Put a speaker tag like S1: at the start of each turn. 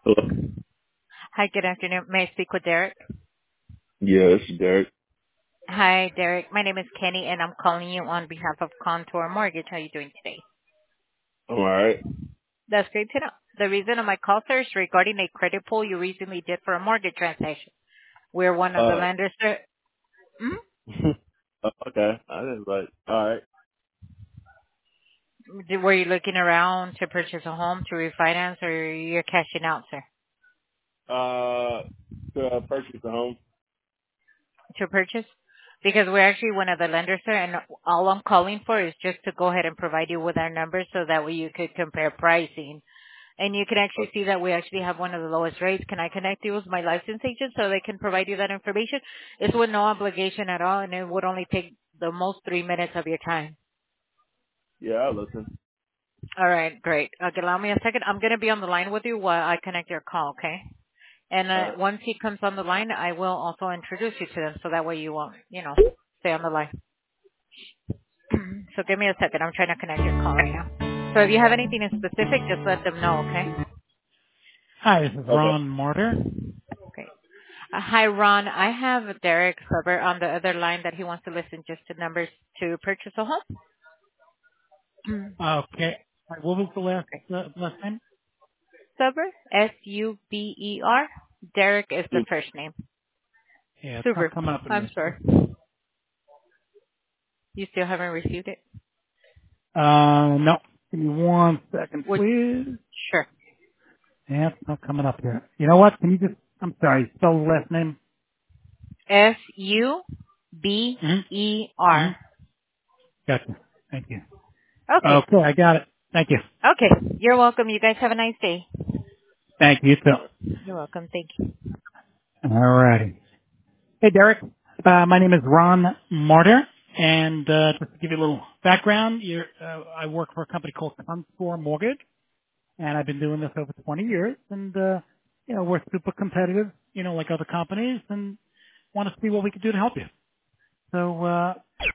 S1: Hello?
S2: Hi, good afternoon. May I speak with Derek?
S1: Yeah, this is Derek.
S2: Hi, Derek. My name is Kenny, and I'm calling you on behalf of Contour Mortgage. How are you doing today?
S1: I'm alright.
S2: That's great to know. The reason of my call, sir, is regarding a credit pull you recently did for a mortgage transaction. We're one of the
S1: Uh,
S2: lenders, sir.
S1: okay. I just like, alright.
S2: Were you looking around to purchase a home, to refinance, or you're cashing out, sir?
S1: To purchase a home.
S2: To purchase? Because we're actually one of the lenders, sir, and all I'm calling for is just to go ahead and provide you with our numbers so that way you could compare pricing. And you can actually see that we actually have one of the lowest rates. Can I connect you with my license agent so they can provide you that information? It's with no obligation at all, and it would only take the most 3 minutes of your time.
S1: Yeah, I'll listen.
S2: All right, great. Okay, allow me a second. I'm going to be on the line with you while I connect your call, okay? And
S1: Alright.
S2: once he comes on the line, I will also introduce you to them so that way you won't, stay on the line. So give me a second. I'm trying to connect your call right now. So if you have anything in specific, just let them know, okay?
S3: Hi, this is
S1: Okay.
S3: Ron Mortar.
S2: Okay. Hi, Ron. I have Derek Suber on the other line that he wants to listen just to numbers to purchase a home.
S3: Okay. What was the
S2: Okay.
S3: last name?
S2: Suber, Suber. Derek is the
S1: Dude,
S2: first name.
S3: Yeah, it's
S2: Suber.
S3: not coming up in
S2: I'm
S3: this.
S2: sorry. You still haven't received it?
S3: No. Give me one second,
S2: Would,
S3: please.
S2: sure.
S3: Yeah, it's not coming up here. You know what? Can you just, I'm sorry, spell the last name?
S2: Suber.
S3: Mm-hmm. Gotcha. Thank you.
S2: Okay.
S3: Okay, I got it. Thank you.
S2: Okay. You're welcome. You guys have a nice day.
S3: Thank you, too.
S2: You're welcome. Thank you.
S3: All righty. Hey, Derek. My name is Ron Martyr, and just to give you a little background, I work for a company called Contour Mortgage, and I've been doing this over 20 years, and we're super competitive, like other companies, and want to see what we can do to help you. So